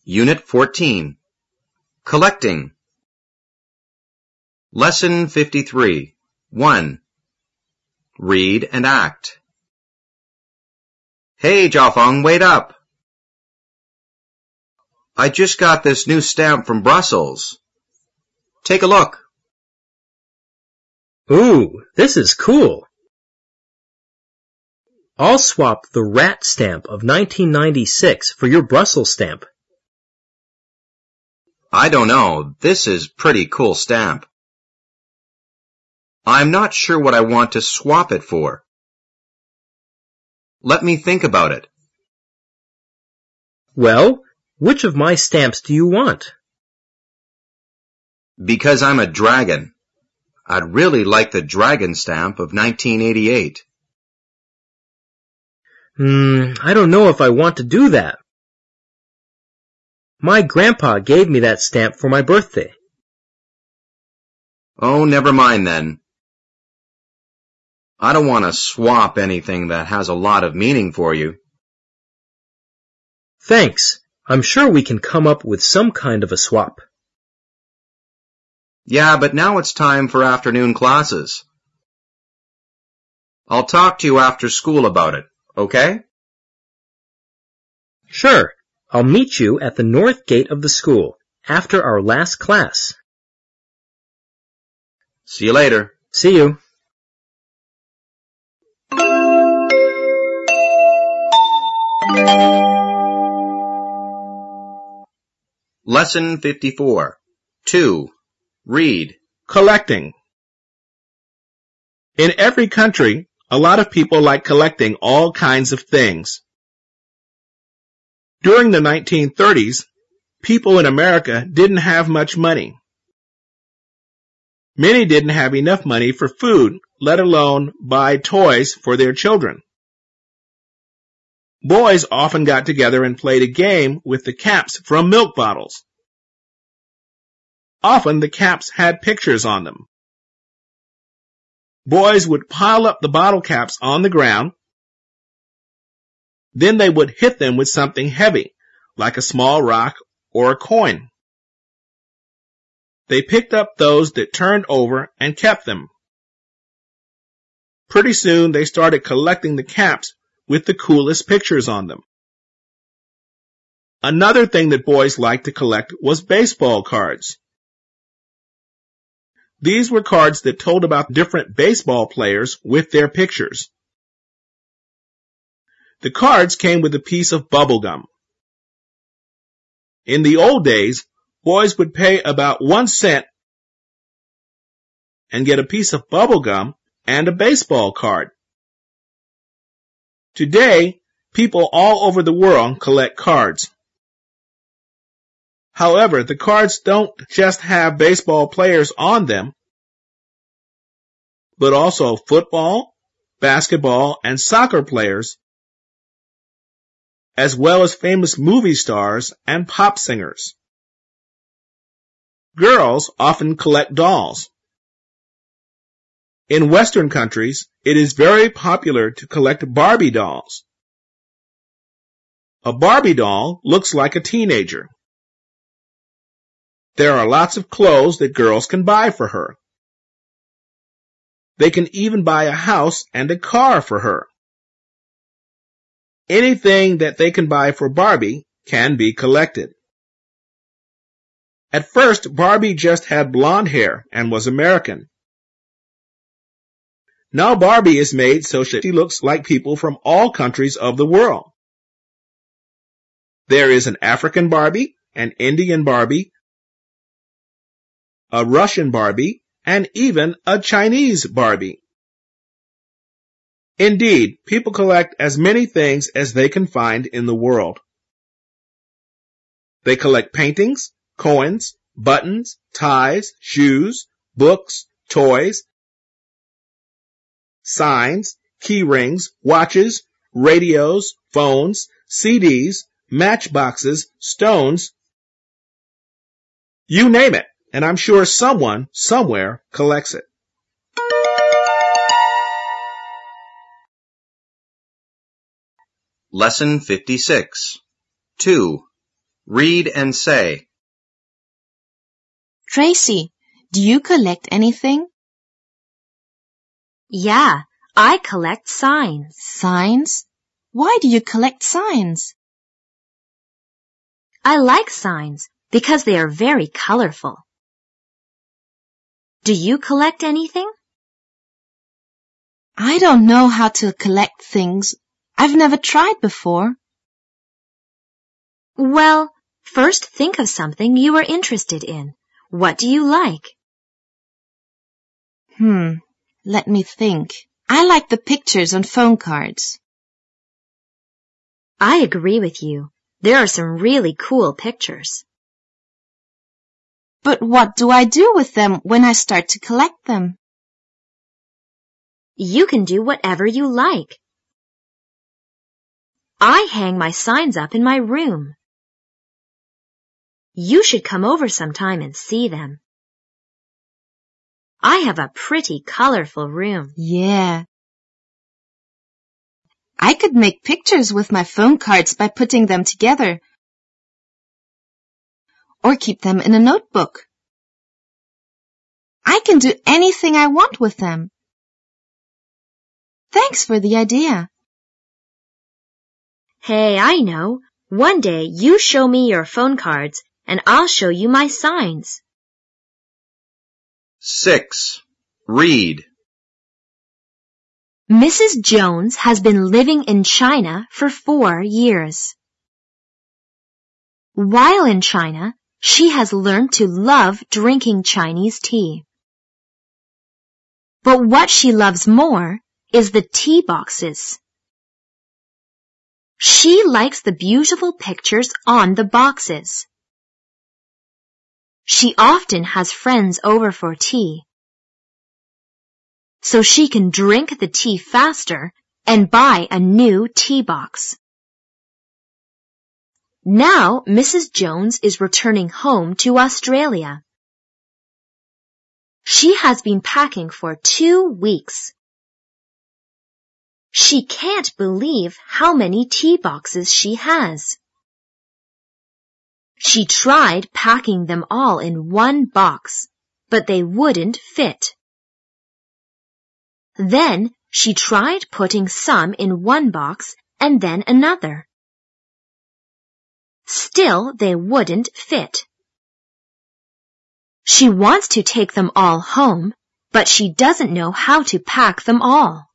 Unit 14. Collecting. Lesson 53. 1. Read and act. Hey, Jiafeng, wait up. I just got this new stamp from Brussels. Take a look. Ooh, this is cool. I'll swap the rat stamp of 1996 for your Brussels stamp. I don't know. This is pretty cool stamp. I'm not sure what I want to swap it for. Let me think about it. Well, which of my stamps do you want? Because I'm a dragon. I'd really like the dragon stamp of 1988. I don't know if I want to do that. My grandpa gave me that stamp for my birthday. Oh, never mind then. I don't want to swap anything that has a lot of meaning for you. Thanks. I'm sure we can come up with some kind of a swap. Yeah, but now it's time for afternoon classes. I'll talk to you after school about it, okay? Sure. I'll meet you at the north gate of the school after our last class. See you later. See you. Lesson 54. 2. Read. Collecting. In every country, a lot of people like collecting all kinds of things. During the 1930s, people in America didn't have much money. Many didn't have enough money for food, let alone buy toys for their children. Boys often got together and played a game with the caps from milk bottles. Often the caps had pictures on them. Boys would pile up the bottle caps on the ground. Then they would hit them with something heavy, like a small rock or a coin. They picked up those that turned over and kept them. Pretty soon they started collecting the caps with the coolest pictures on them. Another thing that boys liked to collect was baseball cards. These were cards that told about different baseball players with their pictures. The cards came with a piece of bubble gum. In the old days, boys would pay about 1 cent and get a piece of bubble gum and a baseball card. Today, people all over the world collect cards. However, the cards don't just have baseball players on them, but also football, basketball, and soccer players, as well as famous movie stars and pop singers. Girls often collect dolls. In Western countries, it is very popular to collect Barbie dolls. A Barbie doll looks like a teenager. There are lots of clothes that girls can buy for her. They can even buy a house and a car for her. Anything that they can buy for Barbie can be collected. At first, Barbie just had blonde hair and was American. Now Barbie is made so she looks like people from all countries of the world. There is an African Barbie, an Indian Barbie, a Russian Barbie, and even a Chinese Barbie. Indeed, people collect as many things as they can find in the world. They collect paintings, coins, buttons, ties, shoes, books, toys, signs, key rings, watches, radios, phones, CDs, matchboxes, stones. You name it, and I'm sure someone, somewhere, collects it. Lesson 56. 2. Read and say. Tracy, do you collect anything? Yeah, I collect signs. Signs? Why do you collect signs? I like signs because they are very colorful. Do you collect anything? I don't know how to collect things. I've never tried before. Well, first think of something you are interested in. What do you like? Let me think. I like the pictures on phone cards. I agree with you. There are some really cool pictures. But what do I do with them when I start to collect them? You can do whatever you like. I hang my signs up in my room. You should come over sometime and see them. I have a pretty colorful room. Yeah. I could make pictures with my phone cards by putting them together. Or keep them in a notebook. I can do anything I want with them. Thanks for the idea. Hey, I know. One day you show me your phone cards and I'll show you my signs. 6. Read. Mrs. Jones has been living in China for 4 years. While in China, she has learned to love drinking Chinese tea. But what she loves more is the tea boxes. She likes the beautiful pictures on the boxes. She often has friends over for tea, so she can drink the tea faster and buy a new tea box. Now Mrs. Jones is returning home to Australia. She has been packing for 2 weeks. She can't believe how many tea boxes she has. She tried packing them all in one box, but they wouldn't fit. Then she tried putting some in one box and then another. Still, they wouldn't fit. She wants to take them all home, but she doesn't know how to pack them all.